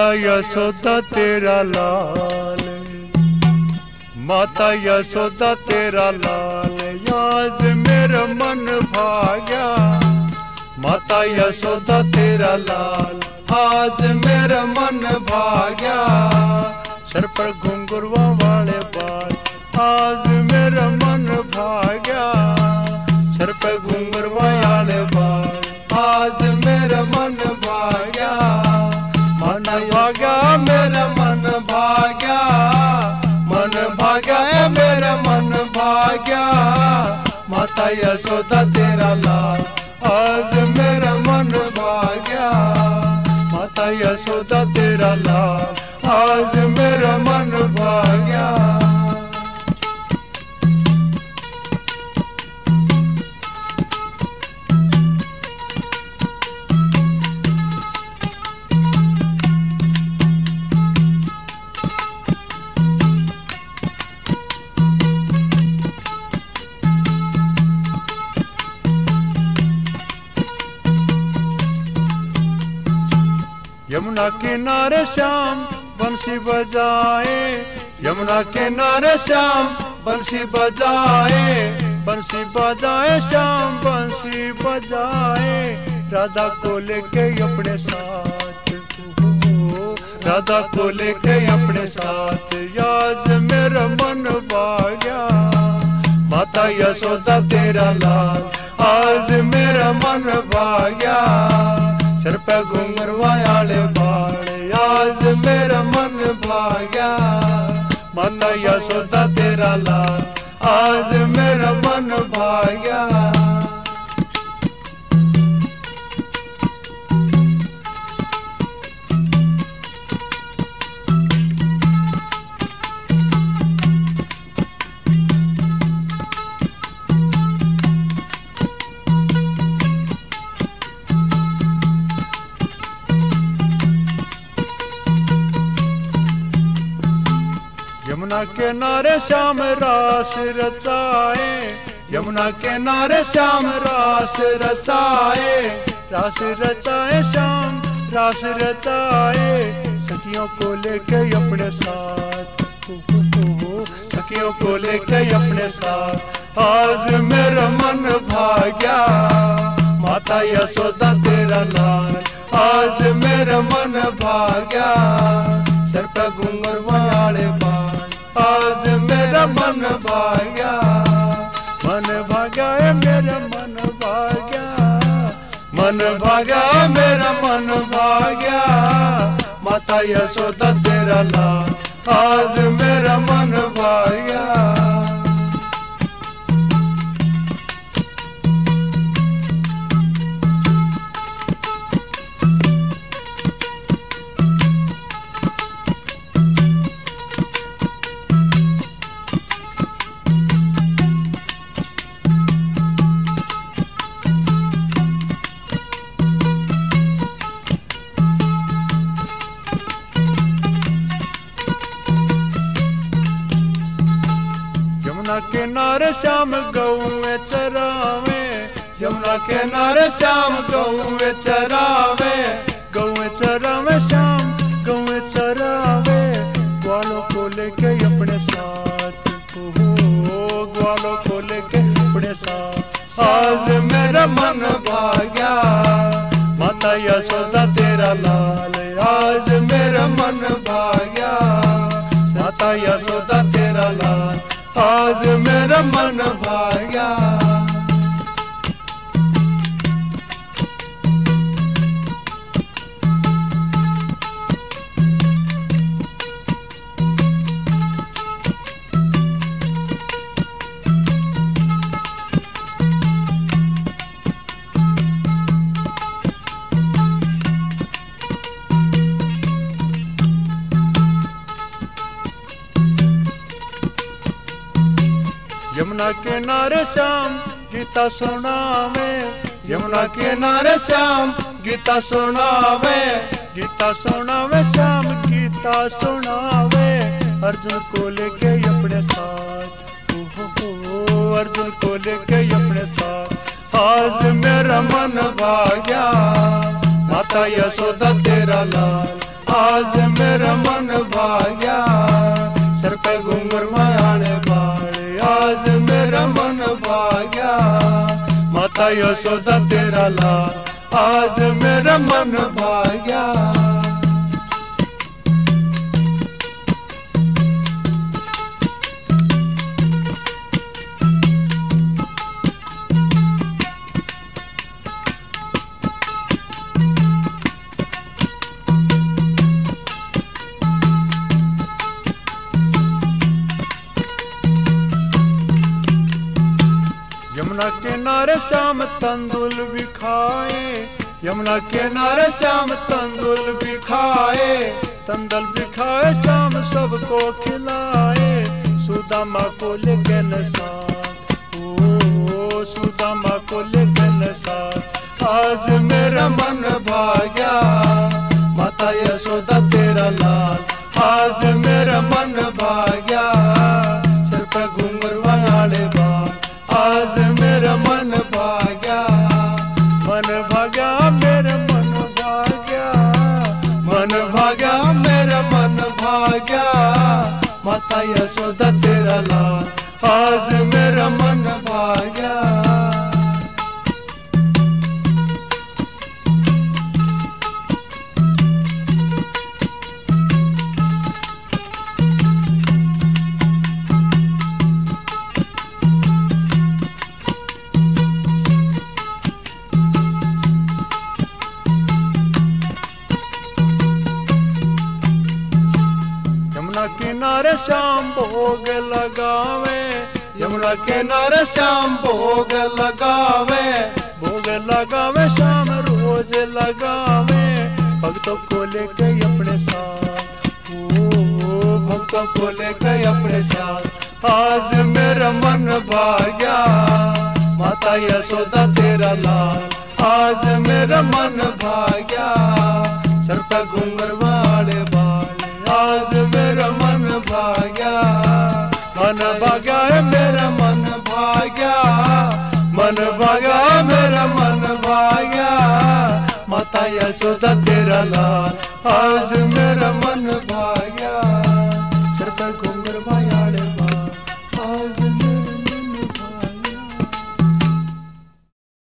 माता यशोदा तेरा लाल, माता यशोदा तेरा लाल, आज मेरा मन भाग्या। माता यशोदा तेरा लाल, आज मेरा मन भाग्या। सर पर घुंघरुआ वाले बाल, आज मेरा मन भाग्या। सर पर घुंघरुआ वाले बाल, आज मेरा मन भाग्या। मन भाग्या मेरा मन भाग्या, मन भाग्या मेरा मन भाग्या। माता यशोदा तेरा लाल, आज मेरा मन भाग्या। माता यशोदा तेरा लाल, आज मेरा मन भाग्या। यमुना किनारे श्याम बंसी बजाए, यमुना किनारे श्याम बंसी बजाए। बंसी बजाए श्याम बंसी बजाए, राधा को लेके अपने साथ, राधा को लेके अपने साथ। आज मेरा मन भाग्या। माता यशोदा तेरा लाल, आज मेरा मन भाग्या। सर पे घुंघरुआ वाले बाल, आज मेरा मन भाग्या। माता यशोदा तेरा लाल, आज मेरा मन भाग्या। यमुना किनारे श्याम रास रचाए, यमुना किनारे श्याम रास रचाए। रास रचाए श्याम रास रचाए, सखियों को लेके अपने साथ, सखियों को लेके अपने साथ। आज मेरा मन भाग्या। माता यशोदा तेरा लाल, आज मेरा मन भाग्या। सर पे घुंघरुआ वाले बाल, आज मेरा मन भाग्या। मन भाग्या मेरा मन भाग्या, मन भाग्या मेरा मन भाग्या। माता यशोदा तेरा लाल, आज मेरा मन भाग्या। यमुना किनारे श्याम गौए चरावे, यमुना किनारे श्याम गौए चरावे। गौए चरावे श्याम गौए चरावे, ग्वालों को लेके अपने साथ, ग्वालों को लेके अपने साथ। आज मेरा मन भाग्या। माता यशोदा तेरा लाल, आज मेरा मन भाग्या। माता यशोदा तेरा लाल, आज मेरा मन भाग्या। यमुना किनारे श्याम गीता सुनावे, यमुना किनारे श्याम गीता सुनावे। गीता सुनावे श्याम गीता सुनावे, अर्जुन को लेके अपने साथ, अर्जुन को लेके अपने साथ। आज मेरा मन भाग्या। माता यशोदा तेरा लाल, आज यशोदा तेरा लाल, आज मेरा मन भाग्या। यमुना किनारे श्याम तंदुल भी खाए, यमुना किनारे श्याम तंदुल भी खाए, तंदुल भी खाए श्याम सबको खिलाए। सुदामा को लेकिन साथ, ओ सुदामा को लेकिन साथ, आज मेरा मन भाग्या। माता यशोदा तेरा लाल, आज मेरा मन भाग्या। सिर पे घूंघर वाले बाल, आज मेरा मन भाग्या। मन भाग्या मेरा मन भाग्या, मन भाग्या मेरा मन भाग्या। माता यशोदा तेरा लाल, आज मेरा मन भाग्या। यमुना किनारे श्याम भोग लगावे, यमुना किनारे श्याम भोग लगावे, भोग लगावे श्याम रोज लगावे। भक्तों को लेके अपने साथ, ओ भक्तों को लेके अपने साथ, आज मेरा मन भाग्या। माता यशोदा तेरा लाल, आज मेरा मन भाग्या। सर पे घूंघर वाले बाल, आज मेरा मन भाग्या। मन भाग्या है मेरा मन भाग्या, मन भाग्या है मेरा मन भाग्या। माता यशोदा तेरा लाल, आज मेरा मन भाग्या।